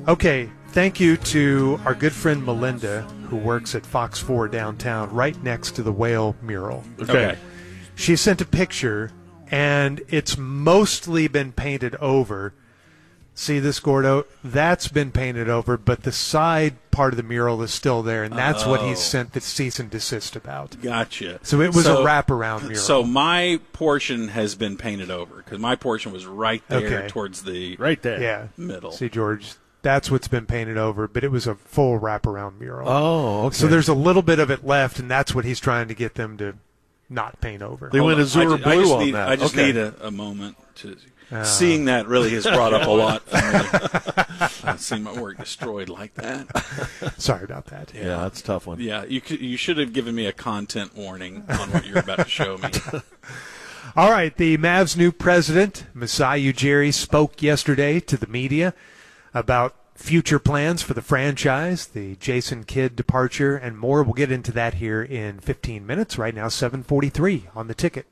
Okay, thank you to our good friend Melinda, who works at Fox 4 downtown, right next to the whale mural. Okay. She sent a picture, and it's mostly been painted over. See this, Gordo? That's been painted over, but the side part of the mural is still there, and that's what he sent the cease and desist about. Gotcha. So it was a wraparound mural. So my portion has been painted over, because my portion was right there towards the middle. See, George, that's what's been painted over, but it was a full wraparound mural. Oh, okay. So there's a little bit of it left, and that's what he's trying to get them to not paint over. They went azure blue on that. I just need a moment to... Seeing that really has brought up a lot for me. I've seen my work destroyed like that. Sorry about that. Yeah, that's a tough one. Yeah, you should have given me a content warning on what you're about to show me. All right, the Mavs' new president, Masai Ujiri, spoke yesterday to the media about future plans for the franchise, the Jason Kidd departure, and more. We'll get into that here in 15 minutes. Right now, 7:43 on the ticket.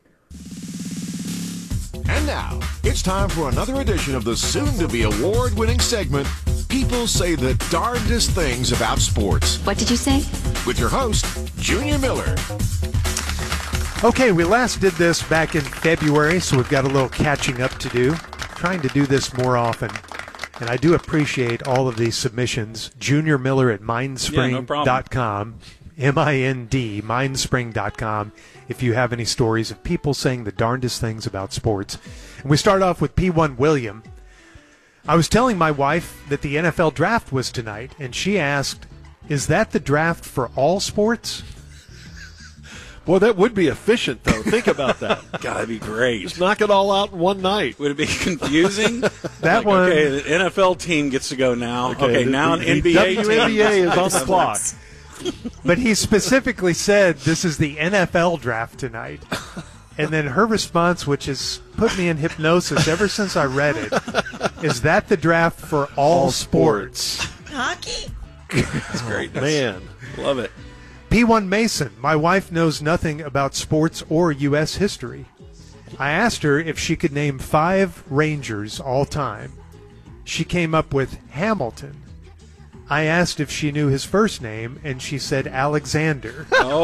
And now, it's time for another edition of the soon-to-be award-winning segment, People Say the Darndest Things About Sports. What did you say? With your host, Junior Miller. Okay, we last did this back in February, so we've got a little catching up to do. Trying to do this more often. And I do appreciate all of these submissions. Junior Miller at mindspring.com. M-I-N-D, mindspring.com, if you have any stories of people saying the darndest things about sports. And we start off with P1 William. I was telling my wife that the NFL draft was tonight, and she asked, is that the draft for all sports? Boy, that would be efficient, though. Think about that. God, that'd be great. Just knock it all out in one night. Would it be confusing? That one. Okay, the NFL team gets to go now. Okay, now an NBA team. WNBA is on the clock. But he specifically said this is the NFL draft tonight. And then her response, which has put me in hypnosis ever since I read it, is that the draft for all sports? Hockey? That's great. Man. Love it. P1 Mason, my wife knows nothing about sports or U.S. history. I asked her if she could name 5 Rangers all time. She came up with Hamilton. I asked if she knew his first name, and she said Alexander. Oh.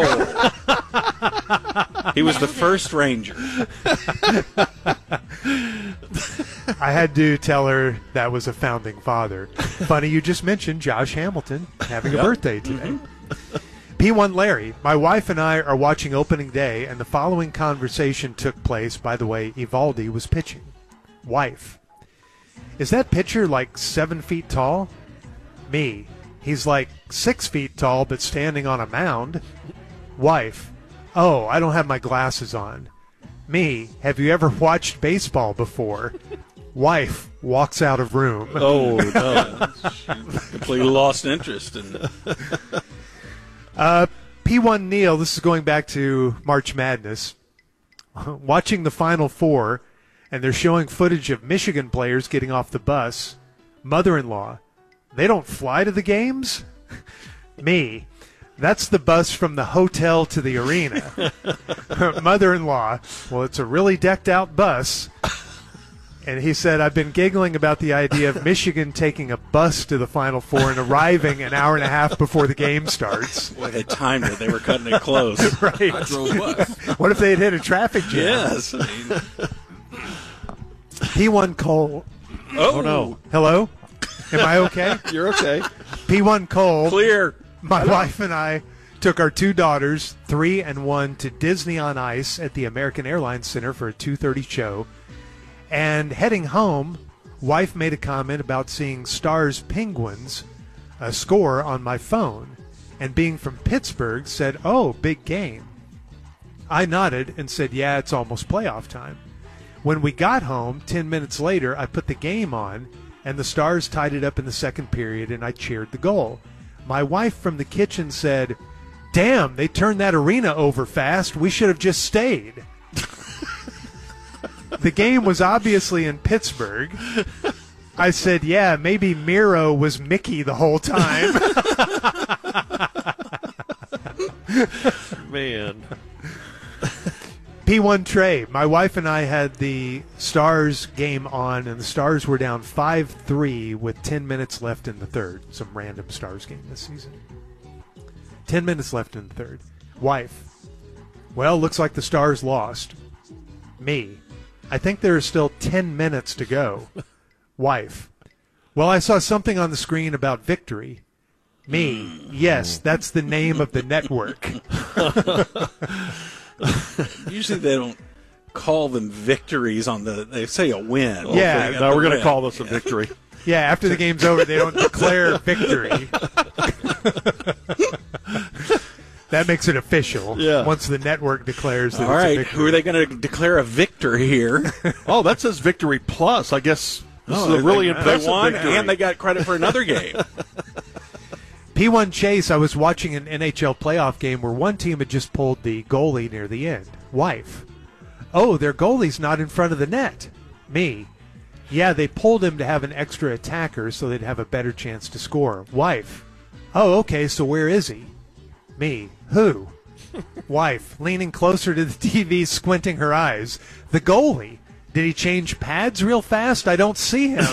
He was the first Ranger. I had to tell her that was a founding father. Funny you just mentioned Josh Hamilton having a birthday today. P1 Larry, my wife and I are watching opening day, and the following conversation took place. By the way, Evaldi was pitching. Wife, is that pitcher like 7 feet tall? Me, he's like 6 feet tall but standing on a mound. Wife, oh, I don't have my glasses on. Me, have you ever watched baseball before? Wife walks out of room. Oh, no. Completely lost interest in P1 Neil, this is going back to March Madness. Watching the Final Four, and they're showing footage of Michigan players getting off the bus. Mother-in-law, they don't fly to the games? Me, that's the bus from the hotel to the arena. Mother-in-law, well, it's a really decked-out bus. And he said, I've been giggling about the idea of Michigan taking a bus to the Final Four and arriving an hour and a half before the game starts. Well, they had timed it. They were cutting it close. Right. I drove bus. What if they had hit a traffic jam? Yes. I mean, P1 Cole. Oh, no. Hello? Am I okay? You're okay. P1 Cole. clear. My wife and I took our 2 daughters, 3 and 1, to Disney on Ice at the American Airlines Center for a 2:30 show. And heading home, wife made a comment about seeing Stars Penguins score on my phone. And being from Pittsburgh, said, oh, big game. I nodded and said, yeah, it's almost playoff time. When we got home, 10 minutes later, I put the game on, and the Stars tied it up in the second period, and I cheered the goal. My wife from the kitchen said, damn, they turned that arena over fast. We should have just stayed. The game was obviously in Pittsburgh. I said, yeah, maybe Miro was Mickey the whole time. Man. P1 Trey, my wife and I had the Stars game on, and the Stars were down 5-3 with 10 minutes left in the third. Some random Stars game this season. 10 minutes left in the third. Wife, well, looks like the Stars lost. Me, I think there are still 10 minutes to go. Wife, well, I saw something on the screen about victory. Me, yes, that's the name of the network. Usually they don't call them victories they say a win. Yeah. No, we're going to call this a victory. Yeah, after the game's over, they don't declare victory. That makes it official. Yeah. Once the network declares that All it's a right, victory. who are they going to declare a victor here? Oh, that says victory plus. I guess this is a really impressive They won, victory. and they got credit for another game. P1 Chase, I was watching an NHL playoff game where one team had just pulled the goalie near the end. Wife, oh, their goalie's not in front of the net. Me, yeah, they pulled him to have an extra attacker so they'd have a better chance to score. Wife, oh, okay, so where is he? Me, who? Wife, leaning closer to the TV, squinting her eyes. The goalie. Did he change pads real fast? I don't see him.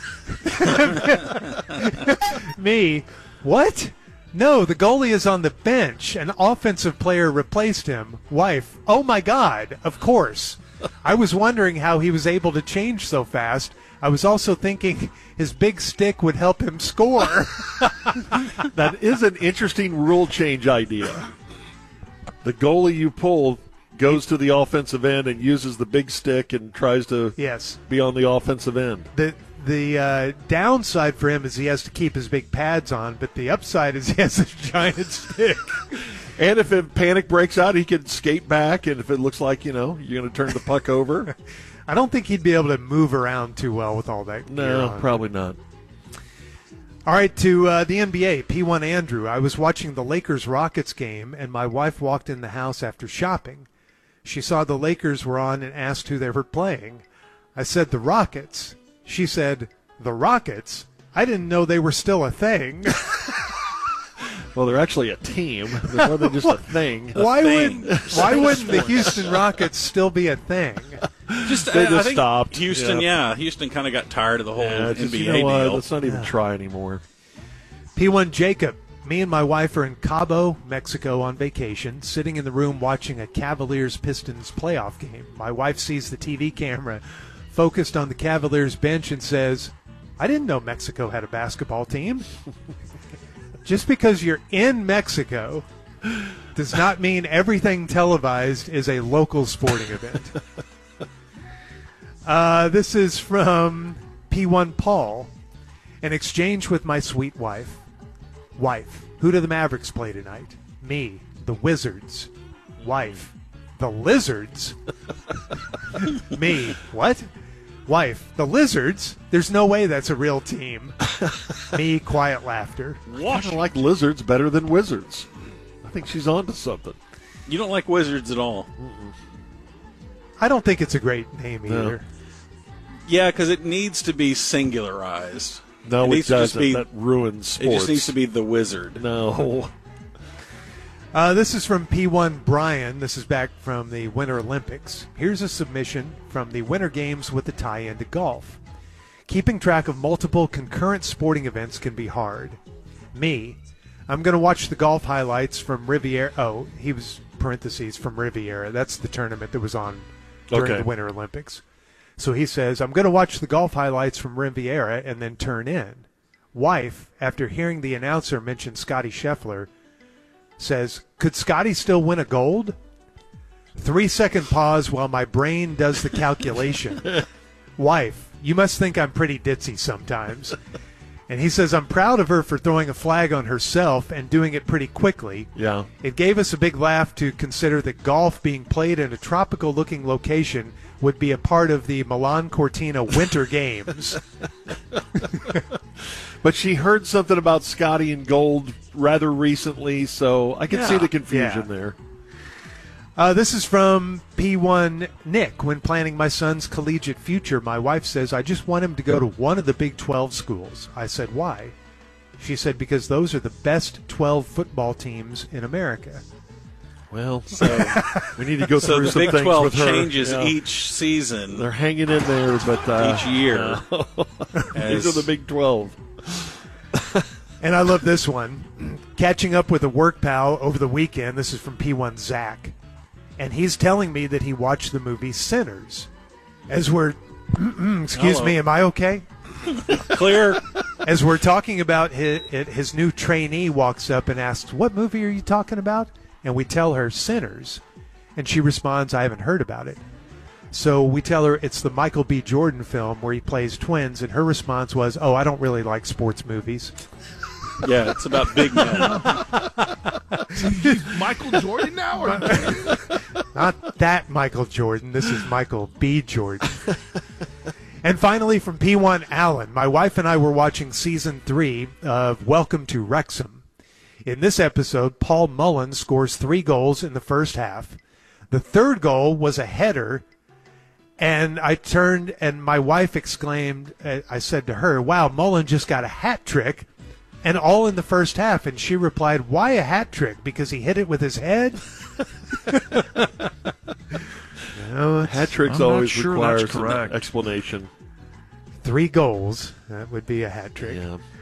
Me, what? No, the goalie is on the bench. An offensive player replaced him. Wife, oh my God, of course. I was wondering how he was able to change so fast. I was also thinking his big stick would help him score. That is an interesting rule change idea. The goalie you pull goes to the offensive end and uses the big stick and tries to Yes. be on the offensive end. The downside for him is he has to keep his big pads on, but the upside is he has a giant stick. And if a panic breaks out, he can skate back, and if it looks like, you're going to turn the puck over. I don't think he'd be able to move around too well with all that gear No, on. probably not. All right, to the NBA, P1 Andrew. I was watching the Lakers-Rockets game, and my wife walked in the house after shopping. She saw the Lakers were on and asked who they were playing. I said, the Rockets. She said, the Rockets? I didn't know they were still a thing. Well, they're actually a team. They're more than just a thing. Why thing. wouldn't the Houston Rockets still be a thing? They just I think stopped. Houston, Yeah. Houston kind of got tired of the whole Yeah, NBA just, you know what? deal. Let's not even try anymore. P1 Jacob. Me and my wife are in Cabo, Mexico on vacation, sitting in the room watching a Cavaliers-Pistons playoff game. My wife sees the TV camera focused on the Cavaliers bench and says, I didn't know Mexico had a basketball team. Just because you're in Mexico does not mean everything televised is a local sporting event. This is from P1 Paul. An exchange with my sweet wife. Wife, who do the Mavericks play tonight? Me, the Wizards. Wife, the Lizards? Me, what? Wife, the Lizards? There's no way that's a real team. Me, quiet laughter. I kind of like lizards better than wizards. I think she's on to something. You don't like Wizards at all. I don't think it's a great name No. either. Yeah, because it needs to be singularized. No, it needs to just doesn't. be- That ruins sports. It just needs to be the Wizard. No. This is from P1 Brian. This is back from the Winter Olympics. Here's a submission from the Winter Games with the tie-in to golf. Keeping track of multiple concurrent sporting events can be hard. Me, I'm going to watch the golf highlights from Riviera. Oh, he was parentheses from Riviera. That's the tournament that was on during Okay. the Winter Olympics. So he says, I'm going to watch the golf highlights from Riviera and then turn in. Wife, after hearing the announcer mention Scotty Scheffler, says, could Scotty still win a gold? 3-second pause while my brain does the calculation. Wife, you must think I'm pretty ditzy sometimes. And he says, I'm proud of her for throwing a flag on herself and doing it pretty quickly. Yeah. It gave us a big laugh to consider that golf being played in a tropical-looking location would be a part of the Milan Cortina Winter Games. But she heard something about Scotty and gold rather recently, so I can see the confusion there. This is from P1 Nick. When planning my son's collegiate future, my wife says, I just want him to go to one of the Big 12 schools. I said, why? She said, because those are the best 12 football teams in America. Well, So, we need to go so through the some Big things 12 with her. changes Yeah. each season, They're hanging in there, but each year. these are the Big 12. And I love this one. Catching up with a work pal over the weekend. This is from P1 Zach. And he's telling me that he watched the movie Sinners. As we're, excuse Hello. me, am I okay? Clear. As we're talking about his new trainee walks up and asks, "What movie are you talking about?" And we tell her Sinners. And she responds, "I haven't heard about it." So we tell her it's the Michael B. Jordan film where he plays twins. And her response was, "Oh, I don't really like sports movies." Yeah, it's about big men. Michael Jordan now? Or Not that Michael Jordan. This is Michael B. Jordan. And finally, from P1 Allen, my wife and I were watching season 3 of Welcome to Wrexham. In this episode, Paul Mullen scores 3 goals in the first half. The third goal was a header, and I turned and my wife exclaimed, I said to her, "Wow, Mullen just got a hat trick." And all in the first half. And she replied, "Why a hat trick? Because he hit it with his head?" Hat tricks I'm not always sure requires that's correct. an explanation. 3 goals. That would be a hat trick. Yeah.